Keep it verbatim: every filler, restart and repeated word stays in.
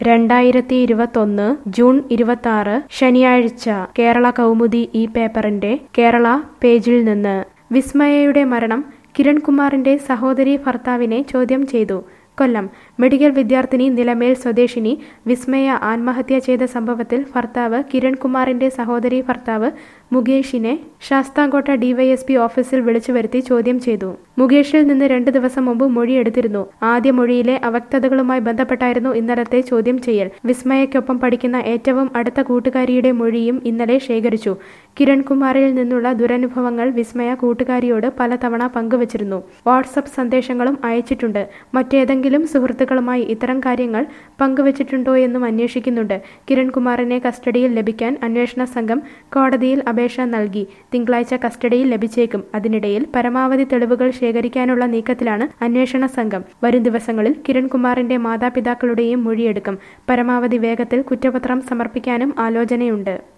രണ്ടായിരത്തി ഇരുപത്തൊന്ന് ജൂൺ ഇരുപത്താറ് ശനിയാഴ്ച കേരള കൗമുദി ഈ പേപ്പറിന്റെ കേരള പേജിൽ നിന്ന് വിസ്മയയുടെ മരണം കിരൺകുമാറിന്റെ സഹോദരീ ഭർത്താവിനെ ചോദ്യം ചെയ്തു. കൊല്ലം മെഡിക്കൽ വിദ്യാർത്ഥിനി നിലമേൽ സ്വദേശിനി വിസ്മയ ആത്മഹത്യ ചെയ്ത സംഭവത്തിൽ ഭർത്താവ് കിരൺകുമാറിന്റെ സഹോദരീ ഭർത്താവ് മുകേഷിനെ ശാസ്താംകോട്ട ഡിവൈഎസ്പി ഓഫീസിൽ വിളിച്ചു വരുത്തി ചോദ്യം ചെയ്തു. മുകേഷിൽ നിന്ന് രണ്ട് ദിവസം മുമ്പ് മൊഴിയെടുത്തിരുന്നു. ആദ്യ മൊഴിയിലെ അവ്യക്തതകളുമായി ബന്ധപ്പെട്ടായിരുന്നു ഇന്നലത്തെ ചോദ്യം ചെയ്യൽ. വിസ്മയയ്ക്കൊപ്പം പഠിക്കുന്ന ഏറ്റവും അടുത്ത കൂട്ടുകാരിയുടെ മൊഴിയും ഇന്നലെ ശേഖരിച്ചു. കിരൺകുമാറിൽ നിന്നുള്ള ദുരനുഭവങ്ങൾ വിസ്മയ കൂട്ടുകാരിയോട് പലതവണ പങ്കുവച്ചിരുന്നു. വാട്സപ്പ് സന്ദേശങ്ങളും അയച്ചിട്ടുണ്ട്. മറ്റേതെങ്കിലും സുഹൃത്തുക്കളുമായി ഇത്തരം കാര്യങ്ങൾ പങ്കുവച്ചിട്ടുണ്ടോയെന്നും അന്വേഷിക്കുന്നുണ്ട്. കിരൺകുമാറിനെ കസ്റ്റഡിയിൽ ലഭിക്കാൻ അന്വേഷണ സംഘം കോടതിയിൽ അപേക്ഷ നൽകി. തിങ്കളാഴ്ച കസ്റ്റഡിയിൽ ലഭിച്ചേക്കും. അതിനിടയിൽ പരമാവധി തെളിവുകൾ ശേഖരിക്കാനുള്ള നീക്കത്തിലാണ് അന്വേഷണ സംഘം. വരും ദിവസങ്ങളിൽ കിരൺകുമാറിന്റെ മാതാപിതാക്കളുടെയും മൊഴിയെടുക്കും. പരമാവധി വേഗത്തിൽ കുറ്റപത്രം സമർപ്പിക്കാനും ആലോചനയുണ്ട്.